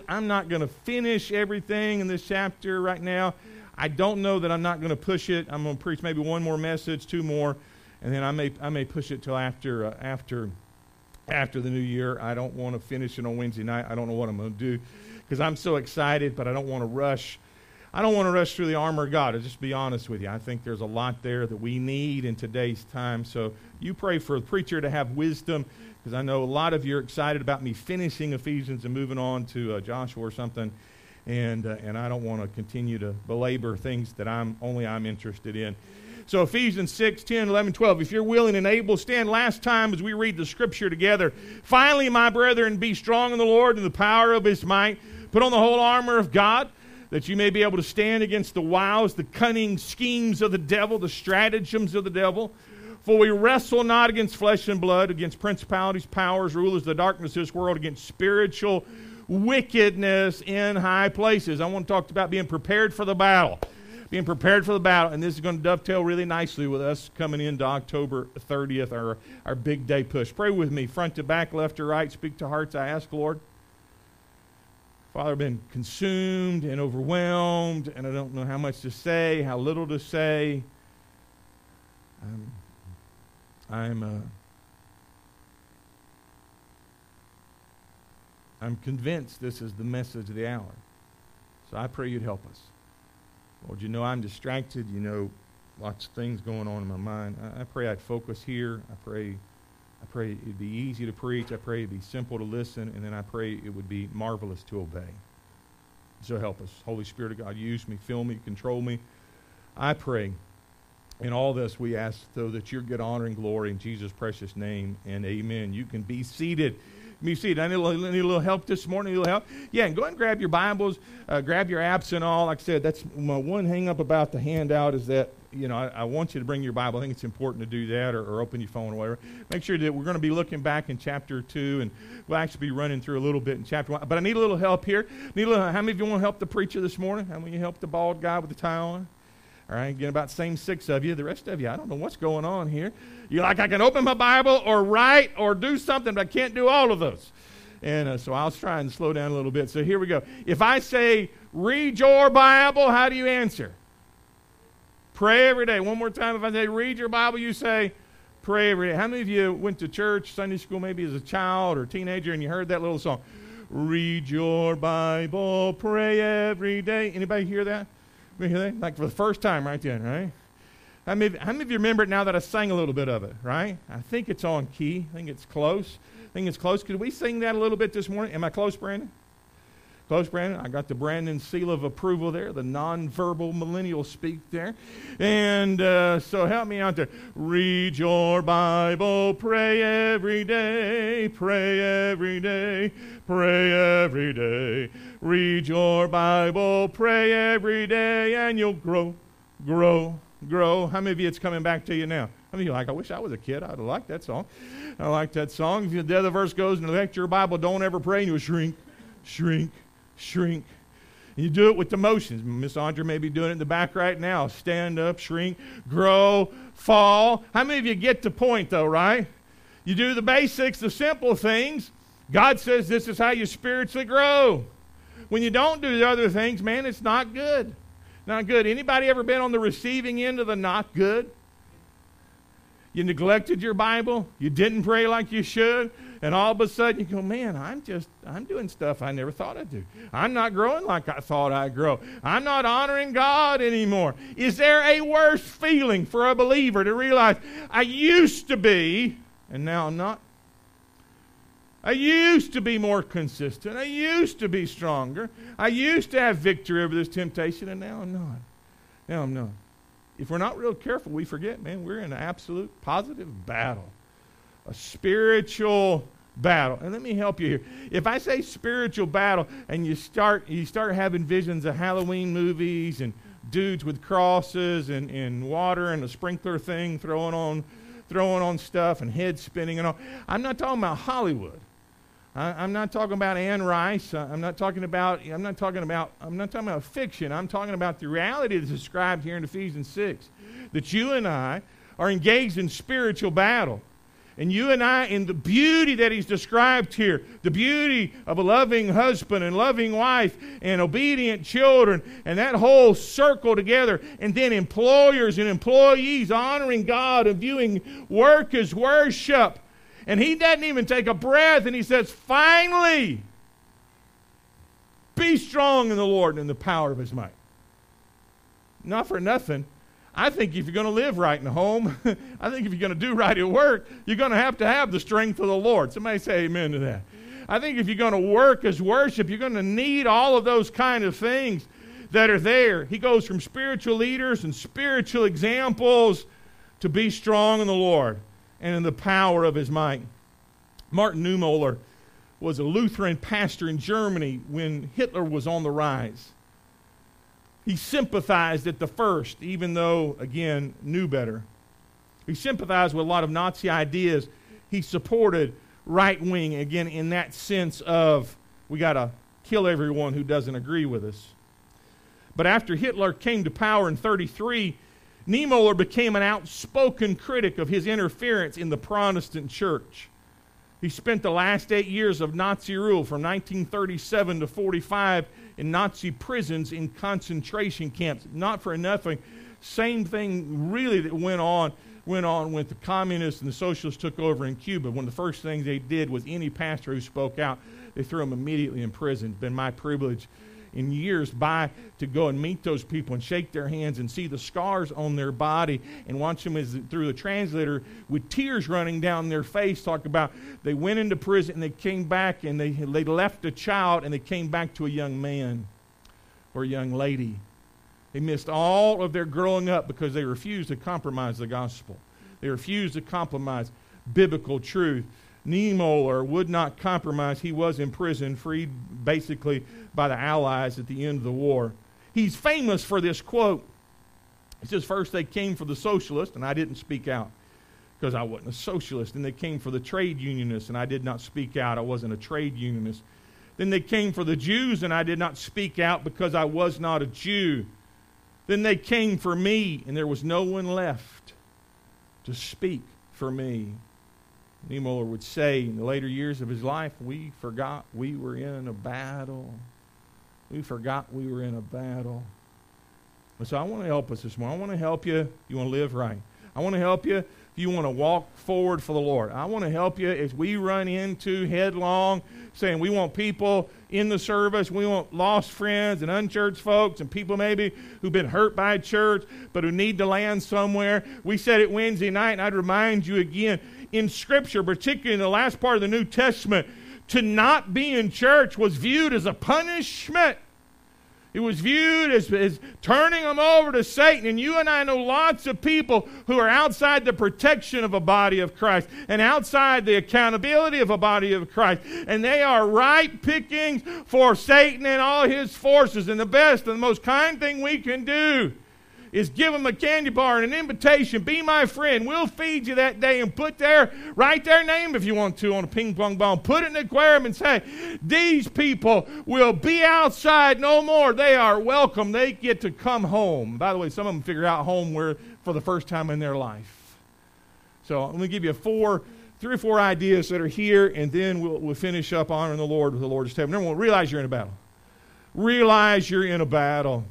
I'm not going to finish everything in this chapter right now. I don't know that I'm not going to push it. I'm going to preach maybe one more message, two more, and then I may push it till after the new year. I don't want to finish it on Wednesday night. I don't know what I'm going to do because I'm so excited, but I don't want to rush. I don't want to rush through the armor of God. I'll just be honest with you. I think there's a lot there that we need in today's time. So you pray for the preacher to have wisdom, because I know a lot of you are excited about me finishing Ephesians and moving on to Joshua or something, and I don't want to continue to belabor things that I'm interested in. So Ephesians 6, 10, 11, 12. If you're willing and able, stand last time as we read the Scripture together. Finally, my brethren, be strong in the Lord and the power of His might. Put on the whole armor of God, that you may be able to stand against the wiles, the cunning schemes of the devil, the stratagems of the devil. For we wrestle not against flesh and blood, against principalities, powers, rulers of the darkness of this world, against spiritual wickedness in high places. I want to talk about being prepared for the battle. Being prepared for the battle. And this is going to dovetail really nicely with us coming into October 30th, our big day push. Pray with me, front to back, left to right. Speak to hearts, I ask, Lord. Father, I've been consumed and overwhelmed, and I don't know how much to say, how little to say. I'm convinced this is the message of the hour. So I pray you'd help us. Lord, you know I'm distracted. You know lots of things going on in my mind. I pray I'd focus here. I pray it'd be easy to preach. I pray it'd be simple to listen. And then I pray it would be marvelous to obey. So help us. Holy Spirit of God, use me, fill me, control me. I pray in all this we ask, though, that you get honor and glory in Jesus' precious name, and amen. You can be seated. Be seated. I need a little help this morning. A little help? Yeah, and go ahead and grab your Bibles, grab your apps and all. Like I said, that's my one hang-up about the handout is that, I want you to bring your Bible. I think it's important to do that, or open your phone or whatever. Make sure that we're going to be looking back in chapter 2, and we'll actually be running through a little bit in chapter 1. But I need a little help here. How many of you want to help the preacher this morning? How many of you help the bald guy with the tie on? All right, get about the same 6 of you. The rest of you, I don't know what's going on here. You're like, I can open my Bible or write or do something, but I can't do all of those. And so I'll try and slow down a little bit. So here we go. If I say, read your Bible, how do you answer? Pray every day. One more time. If I say, read your Bible, you say, pray every day. How many of you went to church, Sunday school, maybe as a child or teenager, and you heard that little song? Read your Bible, pray every day. Anybody hear that? Like for the first time right then, right? How many of you remember it now that I sang a little bit of it, right? I think it's on key. I think it's close. Could we sing that a little bit this morning? Am I close, Brandon? Close, Brandon? I got the Brandon seal of approval there, the nonverbal millennial speak there. And so help me out there. Read your Bible, pray every day, pray every day, pray every day. Read your Bible, pray every day, and you'll grow, grow, grow. How many of you it's coming back to you now? How many of you are like, I wish I was a kid. I'd have liked that song. I like that song. The other verse goes, neglect your Bible, don't ever pray, and you'll shrink, shrink, shrink. And you do it with the motions. Miss Andrea may be doing it in the back right now. Stand up, shrink, grow, fall. How many of you get the point, though, right? You do the basics, the simple things. God says this is how you spiritually grow. When you don't do the other things, man, it's not good. Not good. Anybody ever been on the receiving end of the not good? You neglected your Bible. You didn't pray like you should. And all of a sudden you go, man, I'm doing stuff I never thought I'd do. I'm not growing like I thought I'd grow. I'm not honoring God anymore. Is there a worse feeling for a believer to realize I used to be, and now I'm not? I used to be more consistent. I used to be stronger. I used to have victory over this temptation, and now I'm not. Now I'm not. If we're not real careful, we forget, man, we're in an absolute positive battle. A spiritual battle. And let me help you here. If I say spiritual battle and you start having visions of Halloween movies and dudes with crosses and water and a sprinkler thing throwing on stuff and heads spinning and all, I'm not talking about Hollywood. I'm not talking about Anne Rice. I'm not talking about fiction. I'm talking about the reality that's described here in Ephesians 6, that you and I are engaged in spiritual battle. And you and I, in the beauty that he's described here, the beauty of a loving husband and loving wife and obedient children, and that whole circle together, and then employers and employees honoring God and viewing work as worship. And he doesn't even take a breath, and he says, finally, be strong in the Lord and in the power of his might. Not for nothing. I think if you're going to live right in the home, I think if you're going to do right at work, you're going to have the strength of the Lord. Somebody say amen to that. I think if you're going to work as worship, you're going to need all of those kind of things that are there. He goes from spiritual leaders and spiritual examples to be strong in the Lord and in the power of his might. Martin Niemöller was a Lutheran pastor in Germany when Hitler was on the rise. He sympathized at the first, even though, again, knew better. He sympathized with a lot of Nazi ideas. He supported right-wing, again, in that sense of we got to kill everyone who doesn't agree with us. But after Hitler came to power in 1933, Niemöller became an outspoken critic of his interference in the Protestant church. He spent the last 8 years of Nazi rule from 1937 to 1945 in Nazi prisons in concentration camps. Not for nothing. Same thing really that went on when the communists and the socialists took over in Cuba. One of the first things they did was any pastor who spoke out, they threw him immediately in prison. It's been my privilege in years by to go and meet those people and shake their hands and see the scars on their body and watch them through the translator with tears running down their face talk about they went into prison and they came back and they left a child and they came back to a young man or a young lady. They missed all of their growing up because they refused to compromise the gospel. They refused to compromise biblical truth. Niemöller would not compromise. He was imprisoned, freed basically by the Allies at the end of the war. He's famous for this quote. He says, first they came for the socialists, and I didn't speak out because I wasn't a socialist. Then they came for the trade unionists, and I did not speak out. I wasn't a trade unionist. Then they came for the Jews, and I did not speak out because I was not a Jew. Then they came for me, and there was no one left to speak for me. Niemöller would say in the later years of his life, we forgot we were in a battle. We forgot we were in a battle. And so I want to help us this morning. I want to help you. You want to live right. I want to help you if you want to walk forward for the Lord. I want to help you as we run into headlong saying we want people in the service. We want lost friends and unchurched folks and people maybe who've been hurt by church but who need to land somewhere. We said it Wednesday night, and I'd remind you again, in Scripture, particularly in the last part of the New Testament, to not be in church was viewed as a punishment. It was viewed as turning them over to Satan. And you and I know lots of people who are outside the protection of a body of Christ and outside the accountability of a body of Christ. And they are ripe pickings for Satan and all his forces. And the best and the most kind thing we can do is give them a candy bar and an invitation. Be my friend. We'll feed you that day and write their name if you want to on a ping pong ball. Put it in the aquarium and say, these people will be outside no more. They are welcome. They get to come home. By the way, some of them figure out home for the first time in their life. So I'm going to give you 3 or 4 ideas that are here, and then we'll finish up honoring the Lord with the Lord's table. Number 1, realize you're in a battle. Realize you're in a battle.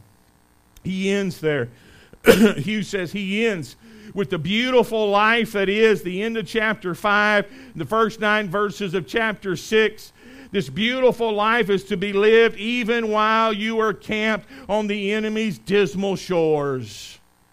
He ends there. Hughes says he ends with the beautiful life that is the end of chapter 5, the first 9 verses of chapter 6. This beautiful life is to be lived even while you are camped on the enemy's dismal shores.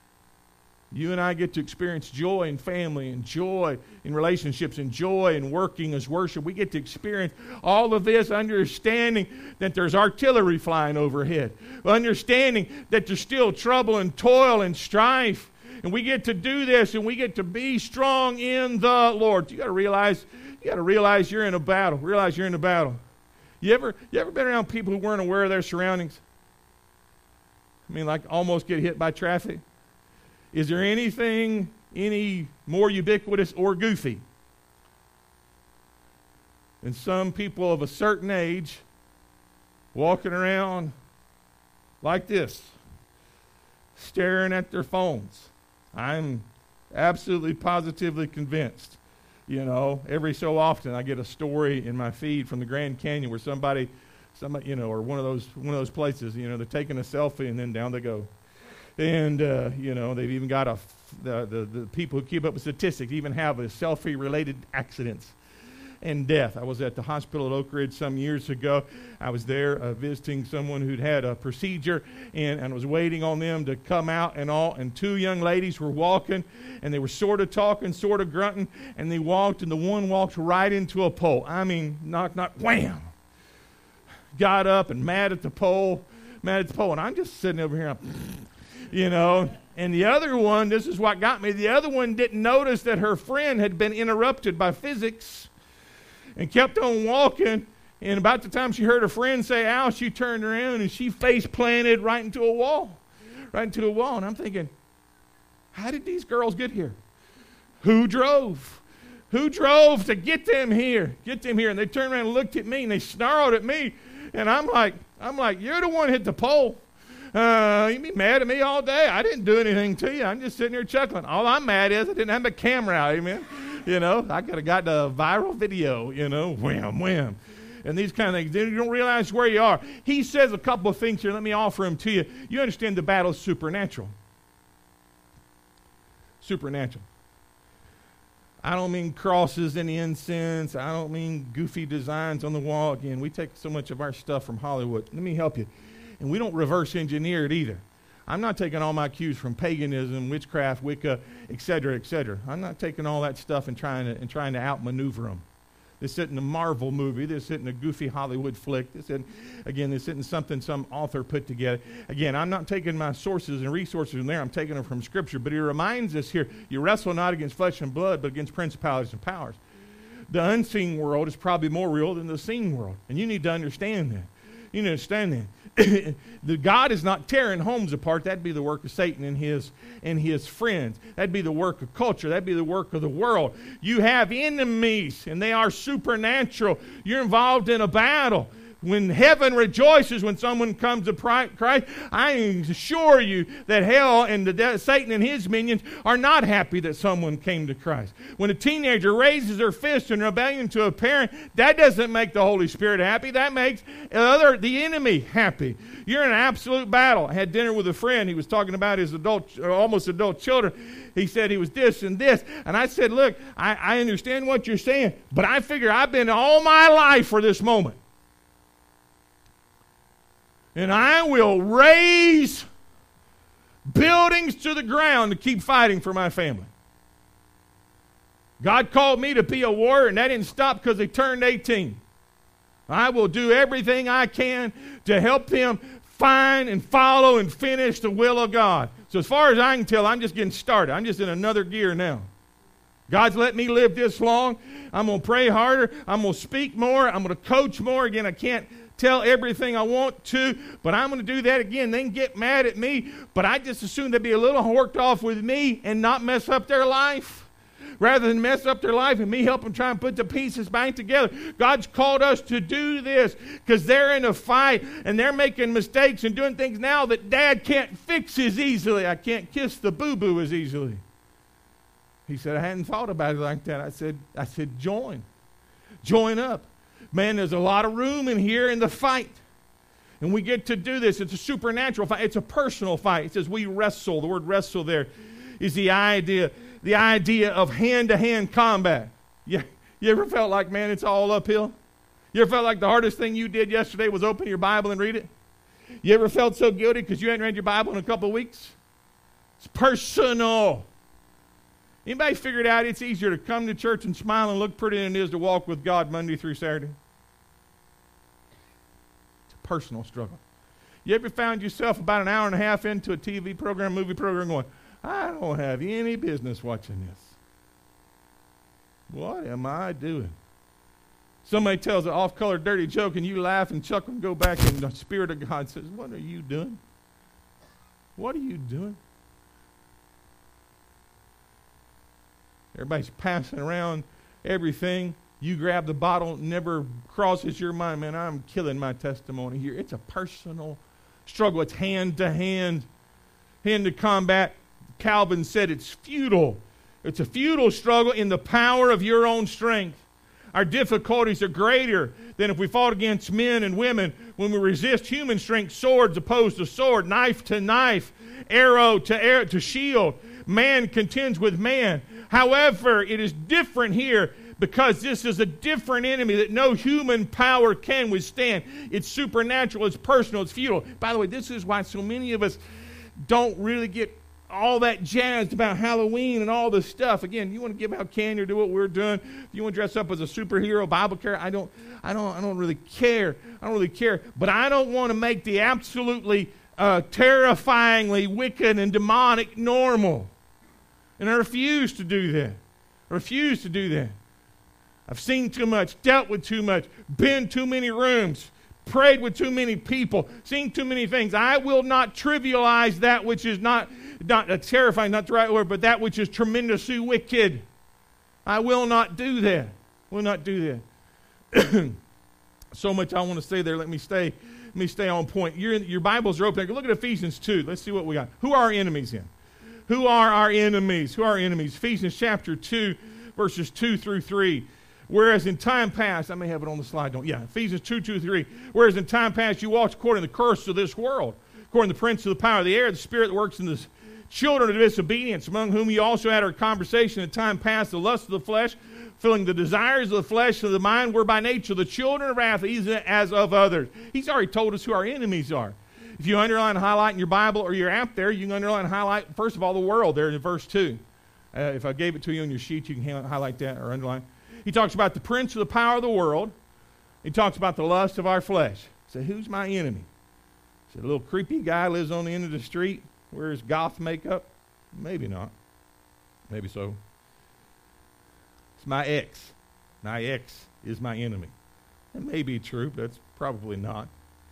You and I get to experience joy in family and joy in relationships and joy in working as worship. We get to experience all of this understanding that there's artillery flying overhead. Understanding that there's still trouble and toil and strife. And we get to do this and we get to be strong in the Lord. You got to realize you're in a battle. Realize you're in a battle. You ever been around people who weren't aware of their surroundings? I mean, like almost get hit by traffic? Is there anything any more ubiquitous or goofy than some people of a certain age walking around like this, staring at their phones? I'm absolutely positively convinced You know, every so often I get a story in my feed from the Grand Canyon where somebody, or one of those places, they're taking a selfie and then down they go. And, they've even got the people who keep up with statistics even have a selfie-related accidents and death. I was at the hospital at Oak Ridge some years ago. I was there visiting someone who'd had a procedure and was waiting on them to come out and all. And two young ladies were walking, and they were sort of talking, sort of grunting, and they walked, and the one walked right into a pole. I mean, knock, wham! Got up and mad at the pole, and I'm just sitting over here, And the other one, this is what got me, the other one didn't notice that her friend had been interrupted by physics and kept on walking. And about the time she heard her friend say, ow, she turned around and she face planted right into a wall. And I'm thinking, how did these girls get here? Who drove? Who drove to get them here? And they turned around and looked at me and they snarled at me. And I'm like, you're the one who hit the pole. You be mad at me all day. I didn't do anything to you. I'm just sitting here chuckling. All I'm mad is I didn't have my camera out, amen. I could have got the viral video, wham. And these kind of things. Then you don't realize where you are. He says a couple of things here. Let me offer them to you. You understand the battle is supernatural. Supernatural. I don't mean crosses and incense. I don't mean goofy designs on the wall. Again, we take so much of our stuff from Hollywood. Let me help you. And we don't reverse engineer it either. I'm not taking all my cues from paganism, witchcraft, Wicca, et cetera, et cetera. I'm not taking all that stuff and trying to outmaneuver them. This isn't a Marvel movie. This isn't a goofy Hollywood flick. This isn't something some author put together. Again, I'm not taking my sources and resources from there. I'm taking them from Scripture. But he reminds us here, you wrestle not against flesh and blood, but against principalities and powers. The unseen world is probably more real than the seen world. And you need to understand that. You need to understand that. The God is not tearing homes apart. That'd be the work of Satan and his friends. That'd be the work of culture. That'd be the work of the world. You have enemies, and they are supernatural. You're involved in a battle. When heaven rejoices when someone comes to Christ, I assure you that hell and Satan and his minions are not happy that someone came to Christ. When a teenager raises their fist in rebellion to a parent, that doesn't make the Holy Spirit happy. That makes the enemy happy. You're in an absolute battle. I had dinner with a friend. He was talking about his almost adult children. He said he was this and this. And I said, look, I understand what you're saying, but I figure I've been all my life for this moment. And I will raise buildings to the ground to keep fighting for my family. God called me to be a warrior, and that didn't stop because they turned 18. I will do everything I can to help them find and follow and finish the will of God. So as far as I can tell, I'm just getting started. I'm just in another gear now. God's let me live this long. I'm going to pray harder. I'm going to speak more. I'm going to coach more. Again, I can't tell everything I want to, but I'm going to do that again. They can get mad at me, but I just assume they'd be a little worked off with me and not mess up their life. Rather than mess up their life and me help them try and put the pieces back together. God's called us to do this because they're in a fight and they're making mistakes and doing things now that Dad can't fix as easily. I can't kiss the boo-boo as easily. He said, I hadn't thought about it like that. I said, join up. Man, there's a lot of room in here in the fight. And we get to do this. It's a supernatural fight. It's a personal fight. It says we wrestle. The word wrestle there is the idea of hand-to-hand combat. You ever felt like, man, it's all uphill? You ever felt like the hardest thing you did yesterday was open your Bible and read it? You ever felt so guilty because you hadn't read your Bible in a couple of weeks? It's personal. Anybody figured out it's easier to come to church and smile and look pretty than it is to walk with God Monday through Saturday? It's a personal struggle. You ever found yourself about an hour and a half into a TV program, movie program going, I don't have any business watching this. What am I doing? Somebody tells an off-color dirty joke and you laugh and chuckle and go back and the Spirit of God says, what are you doing? What are you doing? Everybody's passing around everything. You grab the bottle, never crosses your mind, man, I'm killing my testimony here. It's a personal struggle. It's hand to hand, hand to combat. Calvin said it's futile. It's a futile struggle in the power of your own strength. Our difficulties are greater than if we fought against men and women when we resist human strength, swords opposed to sword, knife to knife, arrow to shield. Man contends with man. However, it is different here because this is a different enemy that no human power can withstand. It's supernatural, it's personal, it's futile. By the way, this is why so many of us don't really get all that jazzed about Halloween and all this stuff. Again, you want to give out candy or do what we're doing. If you want to dress up as a superhero, Bible character, I don't really care. I don't really care. But I don't want to make the absolutely terrifyingly wicked and demonic normal. And I refuse to do that. I refuse to do that. I've seen too much, dealt with too much, been too many rooms, prayed with too many people, seen too many things. I will not trivialize that which is not terrifying, not the right word, but that which is tremendously wicked. I will not do that. Will not do that. So much I want to say there. Let me stay on point. Your Bibles are open. Look at Ephesians 2. Let's see what we got. Who are our enemies in? Who are our enemies? Who are our enemies? Ephesians chapter 2, verses 2 through 3. Whereas in time past, I may have it on the slide, Ephesians 2, 2, 3. Whereas in time past you walked according to the curse of this world, according to the prince of the power of the air, the spirit that works in the children of disobedience, among whom you also had our conversation in time past, the lust of the flesh, filling the desires of the flesh and of the mind, were by nature the children of wrath, even as of others. He's already told us who our enemies are. If you underline and highlight in your Bible or your app there, you can underline and highlight, first of all, the world there in verse 2. If I gave it to you on your sheet, you can highlight that or underline. He talks about the prince of the power of the world. He talks about the lust of our flesh. So who's my enemy? Is it a little creepy guy lives on the end of the street, wears goth makeup? Maybe not. Maybe so. It's my ex. My ex is my enemy. That may be true, but it's probably not.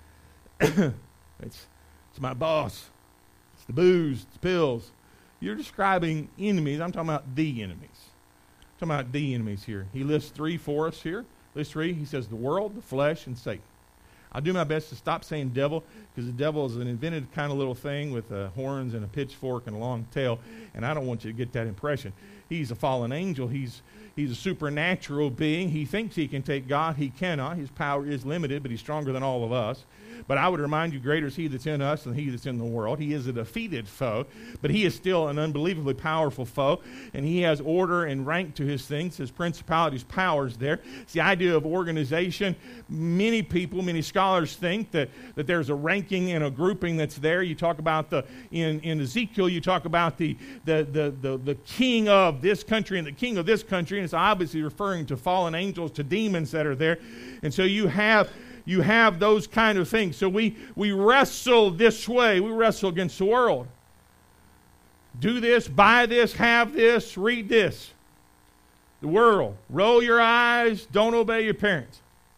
It's my boss. It's the booze, it's the pills. You're describing enemies. I'm talking about the enemies. I'm talking about the enemies here. He lists three for us here. List three. He says the world, the flesh, and Satan. I'll do my best to stop saying devil, because the devil is an invented kind of little thing with horns and a pitchfork and a long tail, and I don't want you to get that impression. He's a fallen angel. He's a supernatural being. He thinks he can take God. He cannot. His power is limited, but he's stronger than all of us. But I would remind you, greater is he that's in us than he that's in the world. He is a defeated foe, but he is still an unbelievably powerful foe, and he has order and rank to his things, his principalities, powers there. It's the idea of organization. Many people, many scholars think that there's a ranking and a grouping that's there. You talk about in Ezekiel, you talk about the king of this country and the king of this country, and it's obviously referring to fallen angels, to demons that are there. And so you have those kind of things. So we wrestle this way. We wrestle against the world. Do this, buy this, have this, read this. The world. Roll your eyes, don't obey your parents.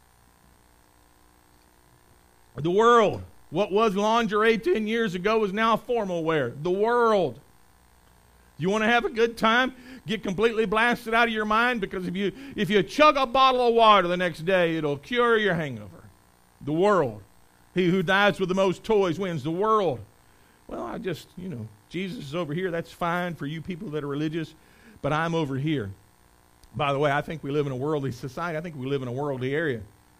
The world. What was lingerie 10 years ago is now formal wear. The world. You want to have a good time? Get completely blasted out of your mind, because if you chug a bottle of water the next day, it'll cure your hangover. The world. He who dies with the most toys wins. The world. Well, Jesus is over here. That's fine for you people that are religious, but I'm over here. By the way, I think we live in a worldly society. I think we live in a worldly area.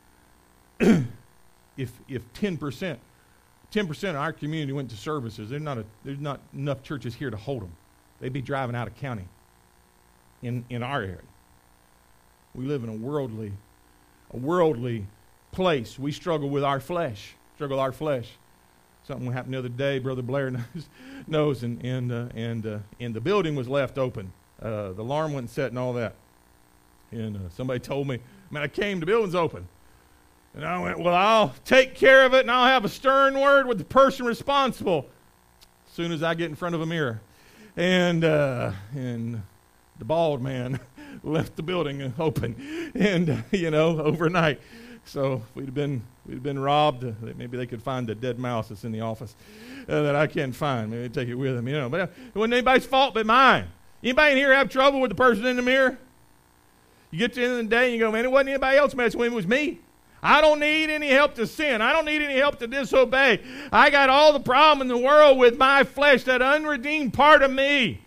If 10% of our community went to services, there's not enough churches here to hold them. They'd be driving out of county in our area. We live in a worldly place. We struggle with our flesh. Something happened the other day. Brother Blair knows, and the building was left open. The alarm wasn't set and all that. And somebody told me, I came, the building's open. And I went, well, I'll take care of it, and I'll have a stern word with the person responsible as soon as I get in front of a mirror. And the bald man left the building open, and overnight. So we'd been robbed. Maybe they could find the dead mouse that's in the office that I can't find. Maybe they'd take it with them. But it wasn't anybody's fault but mine. Anybody in here have trouble with the person in the mirror? You get to the end of the day and you go, man, it wasn't anybody else messing with me. It was me. I don't need any help to sin. I don't need any help to disobey. I got all the problem in the world with my flesh, that unredeemed part of me.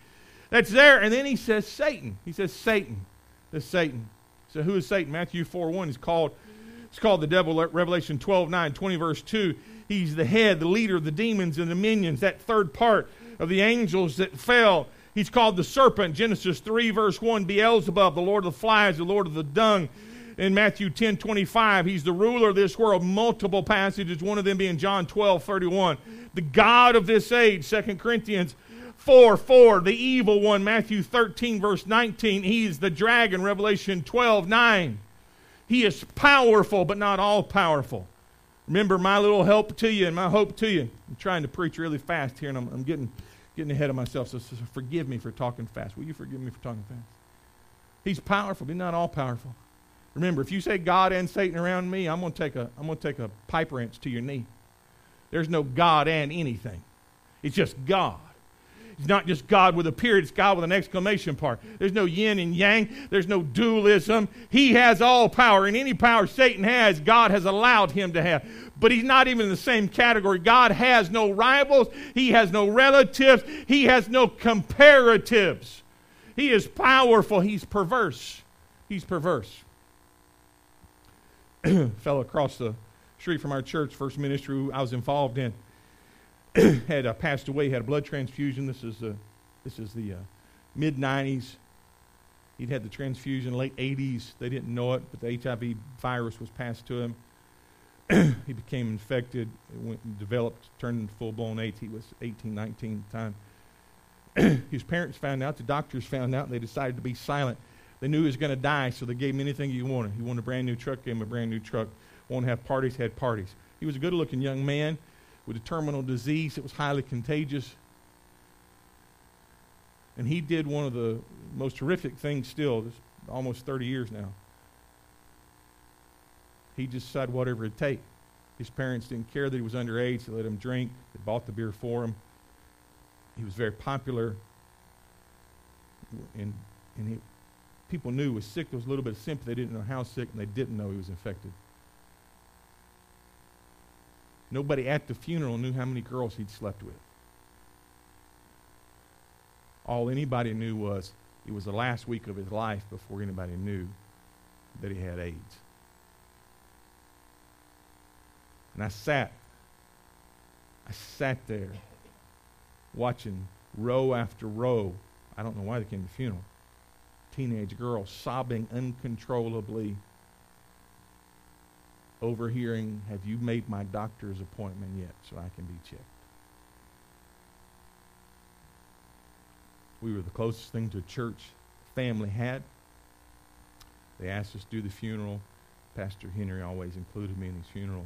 That's there. And then he says Satan. He says Satan. This Satan. So who is Satan? Matthew 4:1 is called, it's called the devil. Revelation 12:9, 20 verse 2. He's the head, the leader of the demons and the minions, that third part of the angels that fell. He's called the serpent. Genesis 3 verse 1, Beelzebub, the Lord of the flies, the Lord of the dung. In Matthew 10:25, he's the ruler of this world. Multiple passages, one of them being John 12:31. The God of this age, 2 Corinthians 4:4, the evil one, Matthew 13 verse 19. He is the dragon, Revelation 12:9. He is powerful, but not all powerful. Remember my little help to you and my hope to you. I'm trying to preach really fast here, and I'm getting ahead of myself, so forgive me for talking fast. Will you forgive me for talking fast? He's powerful, but not all powerful. Remember, if you say God and Satan around me, I'm going to take a pipe wrench to your knee. There's no God and anything. It's just God. It's not just God with a period, it's God with an exclamation mark. There's no yin and yang. There's no dualism. He has all power, and any power Satan has, God has allowed him to have. But he's not even in the same category. God has no rivals. He has no relatives. He has no comparatives. He is powerful. He's perverse. He's perverse. A fellow across the street from our church, first ministry I was involved in, had passed away. Had a blood transfusion. This is the mid-90s. He'd had the transfusion late 80s. They didn't know it, but the HIV virus was passed to him. He became infected, developed, turned into full-blown AIDS. He was 18, 19 at the time. His parents found out. The doctors found out, and they decided to be silent. They knew he was going to die, so they gave him anything he wanted. He wanted a brand new truck, gave him a brand new truck. Wanted to have parties, had parties. He was a good-looking young man with a terminal disease that was highly contagious. And he did one of the most horrific things still, this almost 30 years now. He just decided whatever it'd take. His parents didn't care that he was underage. They let him drink. They bought the beer for him. He was very popular. And people knew he was sick. There was a little bit of sympathy. They didn't know how sick, and they didn't know he was infected. Nobody at the funeral knew how many girls he'd slept with. All anybody knew was it was the last week of his life before anybody knew that he had AIDS. And I sat there watching row after row. I don't know why they came to the funeral. Teenage girls sobbing uncontrollably, overhearing, "Have you made my doctor's appointment yet so I can be checked?" We were the closest thing to a church family had. They asked us to do the funeral. Pastor Henry always included me in these funerals.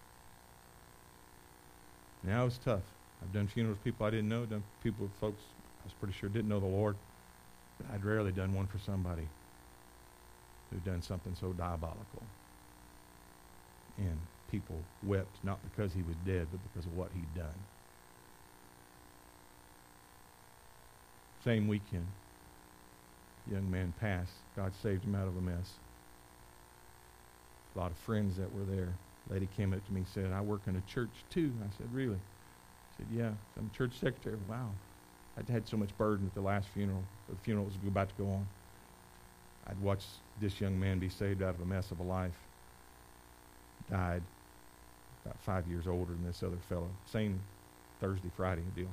Now it was tough. I've done funerals with people I didn't know, done people with folks I was pretty sure didn't know the Lord. But I'd rarely done one for somebody who'd done something so diabolical. And people wept, not because he was dead, but because of what he'd done. Same weekend, young man passed. God saved him out of a mess. A lot of friends that were there. Lady came up to me and said, "I work in a church too." I said, "Really?" She said, "Yeah, I'm church secretary." Wow. I'd had so much burden at the last funeral. The funeral was about to go on. I'd watched this young man be saved out of a mess of a life. Died about 5 years older than this other fellow. Same Thursday, Friday deal.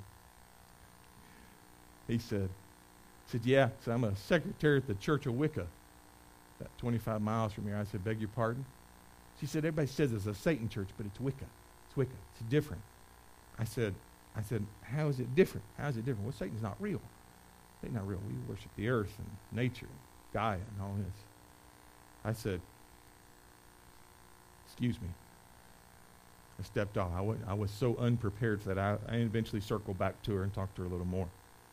He said, "Yeah, so I'm a secretary at the Church of Wicca, about 25 miles from here." I said, "Beg your pardon?" She said, "Everybody says it's a Satan church, but it's Wicca. It's Wicca. It's different." I said, "How is it different? How is it different?" "Well, Satan's not real. Satan's not real. We worship the earth and nature and Gaia and all this." I said, "Excuse me." I stepped off. I was so unprepared for that. I eventually circled back to her and talked to her a little more.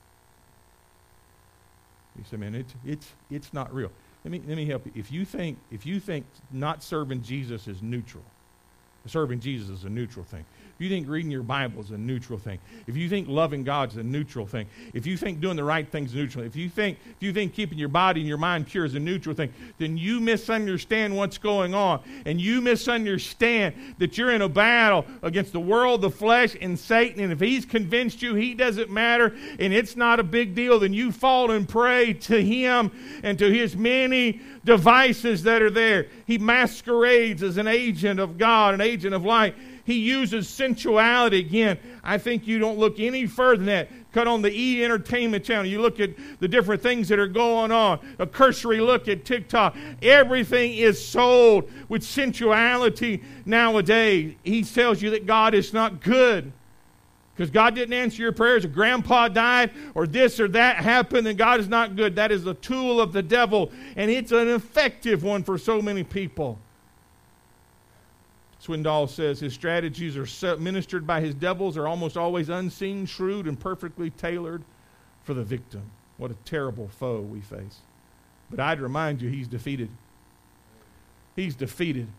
He said, "Man, it's not real." Let me help you. If you think not serving Jesus is neutral, serving Jesus is a neutral thing, if you think reading your Bible is a neutral thing, if you think loving God is a neutral thing, if you think doing the right thing is neutral, if you think keeping your body and your mind pure is a neutral thing, then you misunderstand what's going on. And you misunderstand that you're in a battle against the world, the flesh, and Satan. And if he's convinced you he doesn't matter and it's not a big deal, then you fall and pray to him and to his many devices that are there. He masquerades as an agent of God, an agent of light. He uses sensuality. Again, I think you don't look any further than that. Cut on the E! Entertainment Channel. You look at the different things that are going on. A cursory look at TikTok. Everything is sold with sensuality nowadays. He tells you that God is not good, because God didn't answer your prayers, or grandpa died, or this or that happened, and God is not good. That is a tool of the devil, and it's an effective one for so many people. Swindoll says his strategies are ministered by his devils are almost always unseen, shrewd, and perfectly tailored for the victim. What a terrible foe we face. But I'd remind you, he's defeated. He's defeated.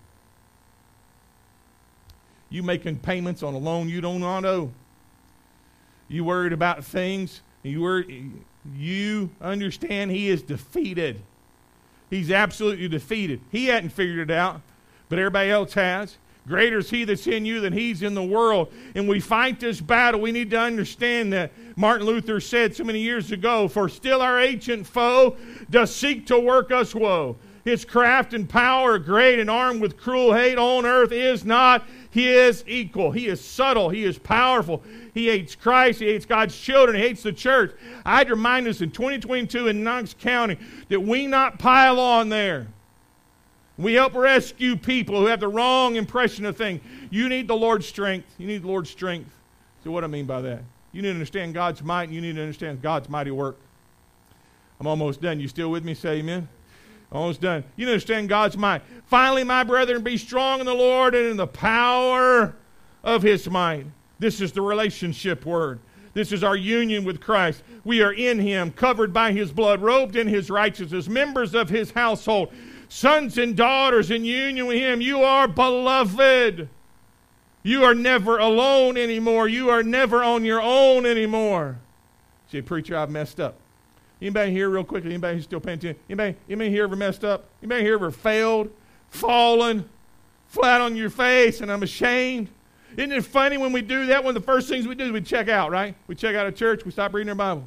You making payments on a loan you don't owe. You worried about things. You understand he is defeated. He's absolutely defeated. He hadn't figured it out, but everybody else has. Greater is he that's in you than he's in the world. And we fight this battle. We need to understand that Martin Luther said so many years ago, for still our ancient foe does seek to work us woe. His craft and power are great, and armed with cruel hate on earth is not his equal. He is subtle. He is powerful. He hates Christ. He hates God's children. He hates the church. I'd remind us in 2022 in Knox County that we not pile on there. We help rescue people who have the wrong impression of things. You need the Lord's strength. You need the Lord's strength. So what do I mean by that? You need to understand God's might, and you need to understand God's mighty work. I'm almost done. You still with me? Say amen. Almost done. You need to understand God's might. Finally, my brethren, be strong in the Lord and in the power of his might. This is the relationship word. This is our union with Christ. We are in him, covered by his blood, robed in his righteousness, members of his household, sons and daughters in union with him. You are beloved. You are never alone anymore. You are never on your own anymore. Say, preacher, I've messed up. Anybody here real quickly? Anybody who's still paying attention? Anybody here ever messed up? Anybody here ever failed, fallen, flat on your face, and I'm ashamed? Isn't it funny when we do that? One of the first things we do is we check out, right? We check out of church. We stop reading our Bible.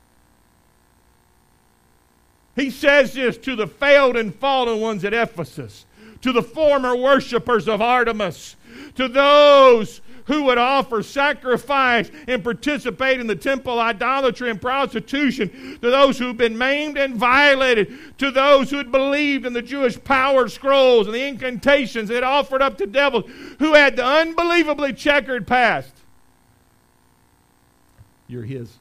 He says this to the failed and fallen ones at Ephesus, to the former worshipers of Artemis, to those who would offer sacrifice and participate in the temple idolatry and prostitution, to those who've been maimed and violated, to those who had believed in the Jewish power scrolls and the incantations they had offered up to devils, who had the unbelievably checkered past. You're his.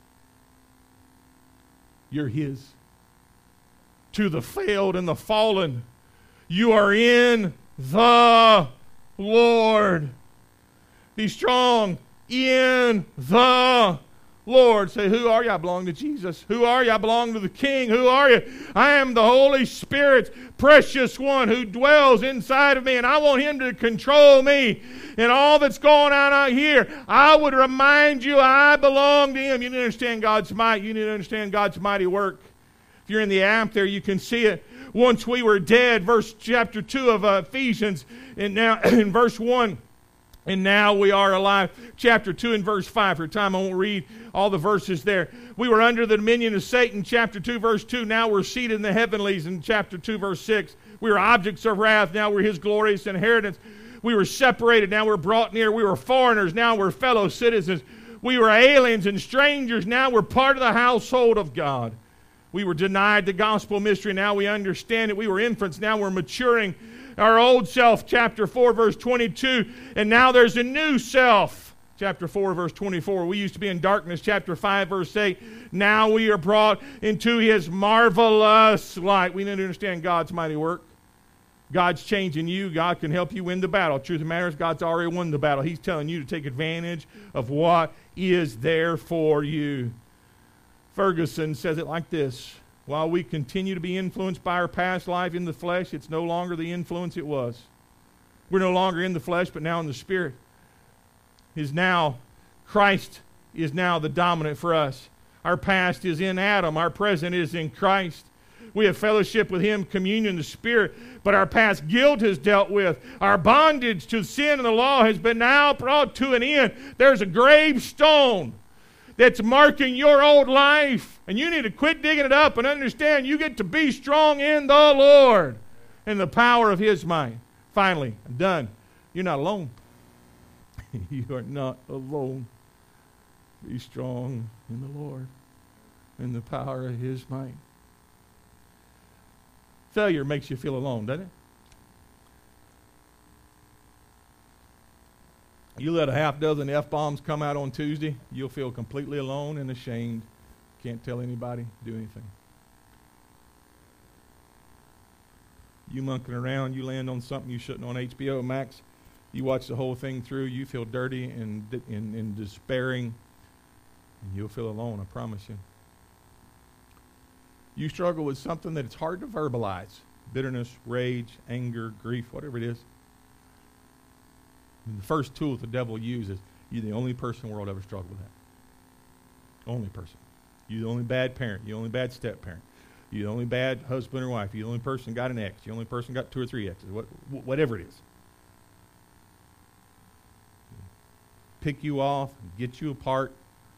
You're his. To the failed and the fallen, you are in the Lord. Be strong in the Lord. Say, who are you? I belong to Jesus. Who are you? I belong to the King. Who are you? I am the Holy Spirit's precious one who dwells inside of me, and I want him to control me. And all that's going on out here, I would remind you I belong to him. You need to understand God's might. You need to understand God's mighty work. If you're in the app there, you can see it. Once we were dead, chapter 2 of Ephesians, and now in verse 1, and now we are alive. Chapter 2 and verse 5. For time, I won't read all the verses there. We were under the dominion of Satan, chapter 2, verse 2. Now we're seated in the heavenlies in chapter 2, verse 6. We were objects of wrath. Now we're his glorious inheritance. We were separated. Now we're brought near. We were foreigners. Now we're fellow citizens. We were aliens and strangers. Now we're part of the household of God. We were denied the gospel mystery. Now we understand it. We were infants. Now we're maturing. Our old self, chapter 4, verse 22. And now there's a new self. Chapter 4, verse 24. We used to be in darkness. Chapter 5, verse 8. Now we are brought into his marvelous light. We need to understand God's mighty work. God's changing you. God can help you win the battle. Truth of the matter is, God's already won the battle. He's telling you to take advantage of what is there for you. Ferguson says it like this: while we continue to be influenced by our past life in the flesh, it's no longer the influence it was. We're no longer in the flesh, but now in the Spirit. Christ is now the dominant for us. Our past is in Adam. Our present is in Christ. We have fellowship with Him, communion in the Spirit, but our past guilt is dealt with. Our bondage to sin and the law has been now brought to an end. There's a gravestone that's marking your old life, and you need to quit digging it up and understand you get to be strong in the Lord and the power of His might. Finally, I'm done. You're not alone. You are not alone. Be strong in the Lord and the power of His might. Failure makes you feel alone, doesn't it? You let a half dozen F-bombs come out on Tuesday, you'll feel completely alone and ashamed. Can't tell anybody, do anything. You monkeying around, you land on something you shouldn't on HBO Max, you watch the whole thing through, you feel dirty and despairing, and you'll feel alone, I promise you. You struggle with something that it's hard to verbalize. Bitterness, rage, anger, grief, whatever it is. And the first tool the devil uses, you're the only person in the world ever struggled with that. Only person. You're the only bad parent. You're the only bad step-parent. You're the only bad husband or wife. You're the only person got an ex. You're the only person got 2 or 3 exes. Whatever it is. Pick you off, get you apart,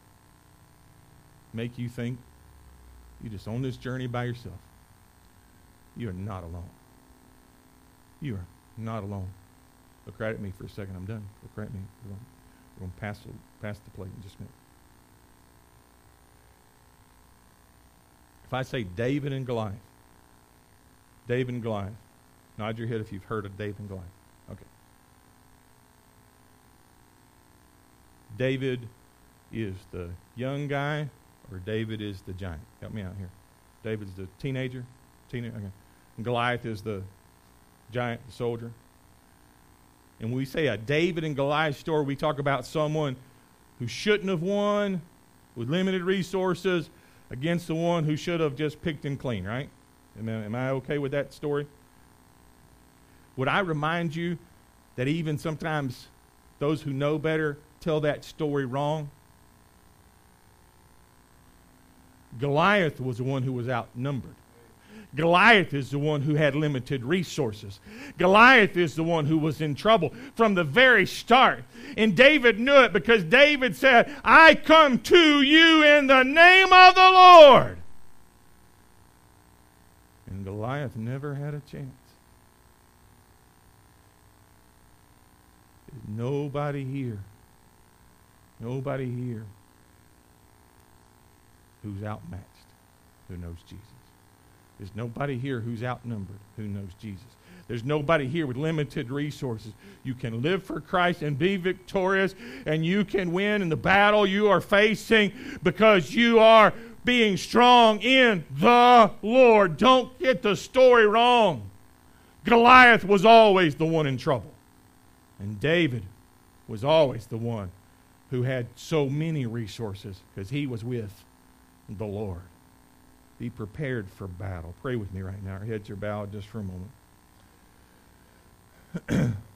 make you think you're just on this journey by yourself. You are not alone. You are not alone. Look right at me for a second. I'm done. Look right at me. We're going to pass the plate in just a minute. If I say David and Goliath, David and Goliath, nod your head if you've heard of David and Goliath. Okay. David is the young guy, or David is the giant? Help me out here. David's the teenager. Okay. And Goliath is the giant, the soldier. And when we say a David and Goliath story, we talk about someone who shouldn't have won with limited resources against the one who should have just picked him clean, right? Am I okay with that story? Would I remind you that even sometimes those who know better tell that story wrong? Goliath was the one who was outnumbered. Goliath is the one who had limited resources. Goliath is the one who was in trouble from the very start. And David knew it because David said, I come to you in the name of the Lord. And Goliath never had a chance. There's nobody here who's outmatched who knows Jesus. There's nobody here who's outnumbered who knows Jesus. There's nobody here with limited resources. You can live for Christ and be victorious, and you can win in the battle you are facing because you are being strong in the Lord. Don't get the story wrong. Goliath was always the one in trouble, and David was always the one who had so many resources because he was with the Lord. Be prepared for battle. Pray with me right now. Our heads are bowed just for a moment.